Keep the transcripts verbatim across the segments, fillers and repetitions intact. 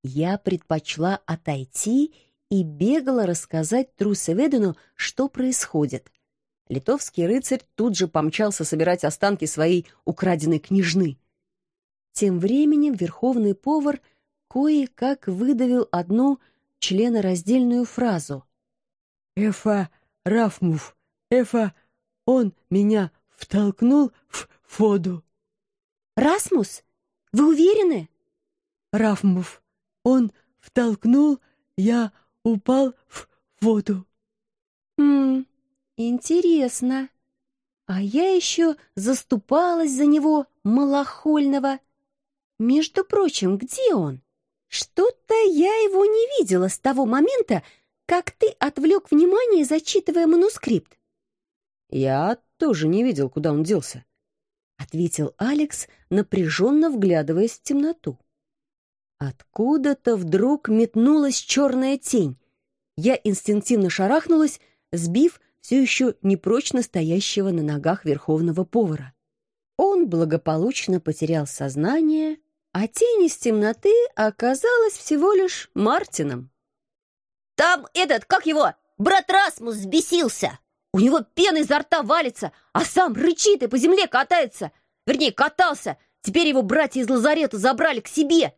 Я предпочла отойти и бегала рассказать Трусеведену, что происходит. Литовский рыцарь тут же помчался собирать останки своей украденной княжны. Тем временем верховный повар кое-как выдавил одну членораздельную фразу. «Эфа Рафмуф, Эфа, он меня втолкнул в воду». «Расмус, вы уверены?» «Рафмуф, он втолкнул, я упал в воду». «Хм, интересно. А я еще заступалась за него, малохольного. Между прочим, где он? Что-то я его не видела с того момента, как ты отвлек внимание, зачитывая манускрипт». «Я тоже не видел, куда он делся», — ответил Алекс, напряженно вглядываясь в темноту. Откуда-то вдруг метнулась черная тень. Я инстинктивно шарахнулась, сбив все еще непрочно стоящего на ногах верховного повара. Он благополучно потерял сознание, а тень из темноты оказалась всего лишь Мартином. «Там этот, как его, брат Расмус взбесился! У него пена изо рта валится, а сам рычит и по земле катается. Вернее, катался. Теперь его братья из лазарета забрали к себе».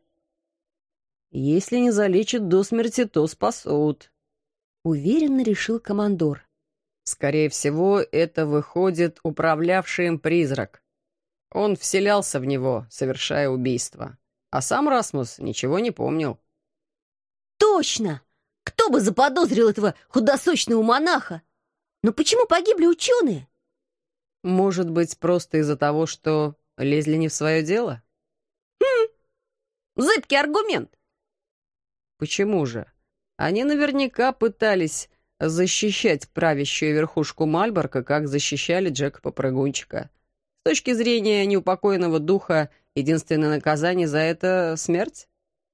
«Если не залечат до смерти, то спасут», — уверенно решил командор. «Скорее всего, это выходит управлявший им призрак. Он вселялся в него, совершая убийство. А сам Расмус ничего не помнил». «Точно! Кто бы заподозрил этого худосочного монаха? Но почему погибли ученые?» «Может быть, просто из-за того, что лезли не в свое дело?» «Хм, зыбкий аргумент». «Почему же? Они наверняка пытались защищать правящую верхушку Мальборка, как защищали Джека-попрыгунчика. С точки зрения неупокоенного духа, единственное наказание за это — смерть».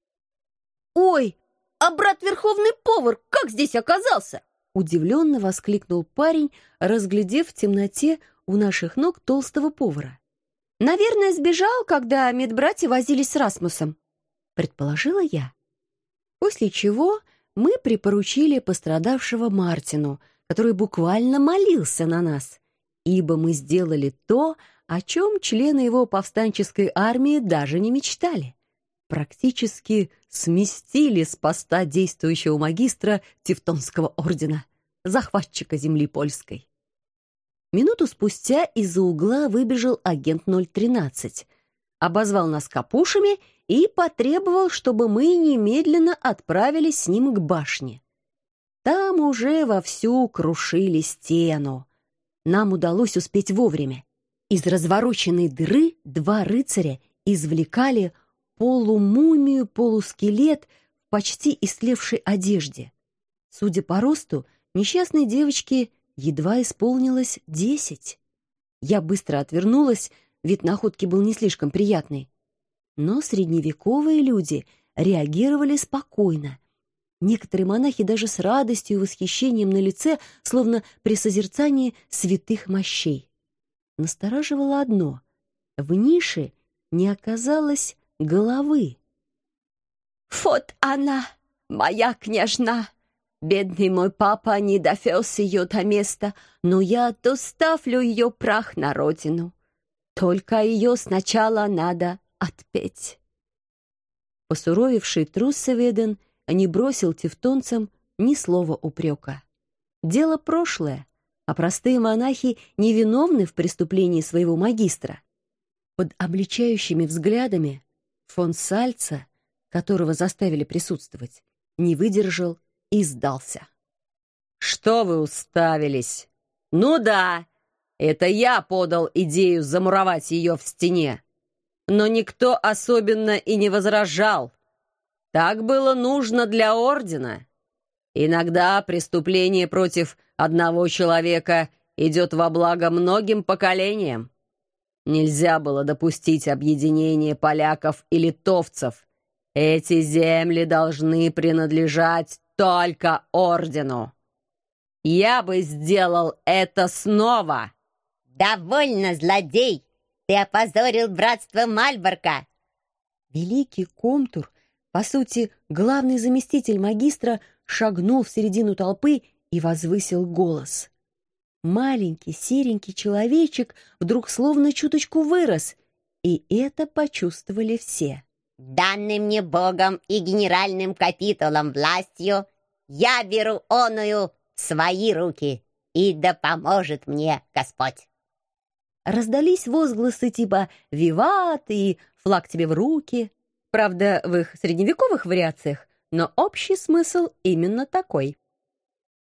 «Ой, а брат Верховный повар как здесь оказался?» Удивленно воскликнул парень, разглядев в темноте у наших ног толстого повара. «Наверное, сбежал, когда медбратья возились с Расмусом», — предположила я. После чего мы припоручили пострадавшего Мартину, который буквально молился на нас, ибо мы сделали то, о чем члены его повстанческой армии даже не мечтали. Практически сместили с поста действующего магистра Тевтонского ордена, захватчика земли польской. Минуту спустя из-за угла выбежал агент ноль тринадцать, обозвал нас капушами и потребовал, чтобы мы немедленно отправились с ним к башне. Там уже вовсю крушили стену. Нам удалось успеть вовремя. Из развороченной дыры два рыцаря извлекали полумумию, полускелет в почти истлевшей одежде. Судя по росту, несчастной девочке едва исполнилось десять. Я быстро отвернулась, вид находки был не слишком приятный. Но средневековые люди реагировали спокойно. Некоторые монахи даже с радостью и восхищением на лице, словно при созерцании святых мощей. Настораживало одно — в нише не оказалось головы. «Вот она, моя княжна! Бедный мой папа не довез ее до места, но я доставлю ее прах на родину. Только ее сначала надо отпеть». Посуровевший Трусеведен не бросил тевтонцам ни слова упрека. Дело прошлое, а простые монахи невиновны в преступлении своего магистра. Под обличающими взглядами фон Сальца, которого заставили присутствовать, не выдержал и сдался. «Что вы уставились? Ну да, это я подал идею замуровать ее в стене. Но никто особенно и не возражал. Так было нужно для ордена. Иногда преступление против одного человека идет во благо многим поколениям. Нельзя было допустить объединения поляков и литовцев. Эти земли должны принадлежать только ордену. Я бы сделал это снова». «Довольно, злодей! Ты опозорил братство Мальборка!» Великий комтур По сути, главный заместитель магистра шагнул в середину толпы и возвысил голос. Маленький серенький человечек вдруг словно чуточку вырос, и это почувствовали все. «Данным мне Богом и генеральным капитулом властью я беру оную в свои руки, и да поможет мне Господь!» Раздались возгласы типа «Виват» и «Флаг тебе в руки». Правда, в их средневековых вариациях, но общий смысл именно такой.